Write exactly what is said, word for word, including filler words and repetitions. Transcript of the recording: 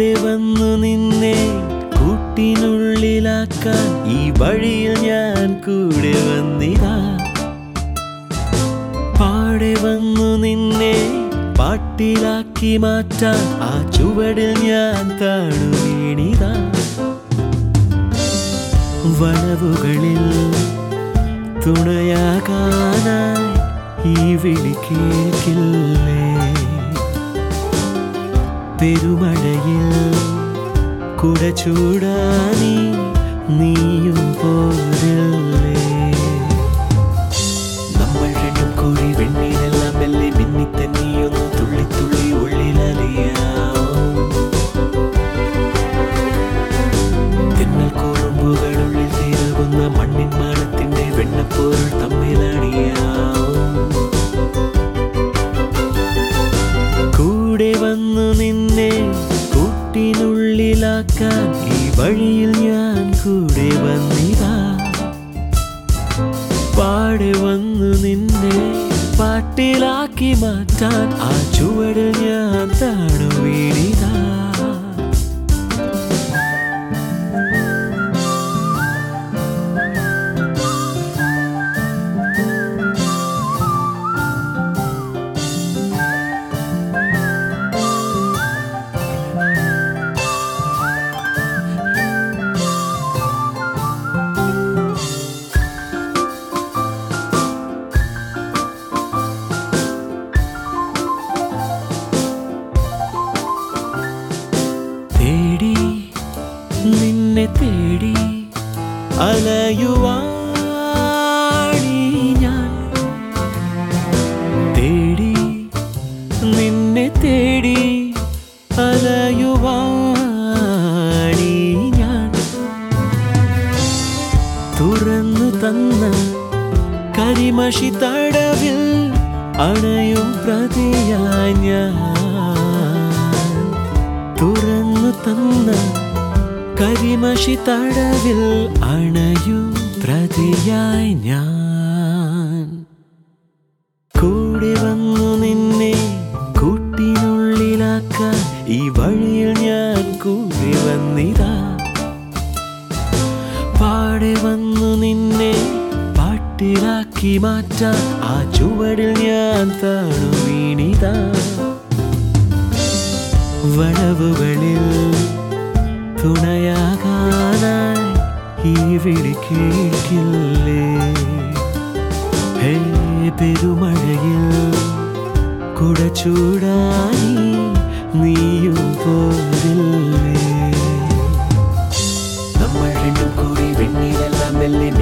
കൂടെ വന്നു നിന്നെ കൂട്ടിനുള്ളിലാക്കാൻ ഈ വഴിയിൽ ഞാൻ കൂടെ വന്നിതാ. പാടെ വന്നു നിന്നെ പാട്ടിലാക്കി മാറ്റാൻ ആ ചുവടിൽ ഞാൻ താണു വീണിതാ. വളവുകളിൽ തുണയാകാനായി ഈ വിളി കേൾക്കില്ലേ? പെരുമഴയിൽ കുട ചൂടാനി നീയും പോരില്ലേ? നമ്മൾ രണ്ടും കൂടി വെണ്ണീരെല്ലാം മെല്ലെ മിന്നിത്തന്നിയൊന്നു തുള്ളി തുള്ളി ഉള്ളിലലിയാം. തെന്നൽ കോറുമ്പുകളുള്ളിൽ തീരകുന്ന മണ്ണിൻ മാണത്തിന്റെ വെണ്ണപ്പോരുൾ തമ്മിലണിയാം. കൂടെ വന്നു നിന്നെ കൂട്ടിനുള്ളിലാക്കാൻ ഈ വഴിയിൽ ഞാൻ കൂടെ വന്നിതാ. പാടെ വന്നു നിന്നെ പാട്ടിലാക്കി മാറ്റാൻ ആ ചുവട് ഞാൻ താണു വീണിതാ. തേടി നിന്നെ തേടി അലയുവാണീ ഞാൻ. തേടി നിന്നെ തേടി അലയുവാണീ ഞാൻ. തുറന്നു തന്ന കരിമഷി തടവിൽ അണയും പ്രതിയായി ഞാൻ. തുറന്നു തന്ന കരിമഷി തടവിൽ അണയും പ്രതിയായി ഞാൻ. കൂടെ വന്നു നിന്നെ കൂട്ടിനുള്ളിലാക്കാൻ ഈ വഴിയിൽ ഞാൻ കൂടി വന്നിതാ. പാടെ വന്നു നിന്നെ പാട്ടിലാക്കി മാറ്റാൻ ആ ചുവടിൽ ഞാൻ താണു വീണിതാ. വളവുകളിൽ തുണയാകാനായി ഈ വിളി കേൾക്കില്ലേ? ഹേ പെരുമഴയിൽ കുട ചൂടാനി നീയും പോരില്ലേ? നമ്മൾ രണ്ടും കൂടി വെണ്ണീരെല്ലാം മെല്ലെ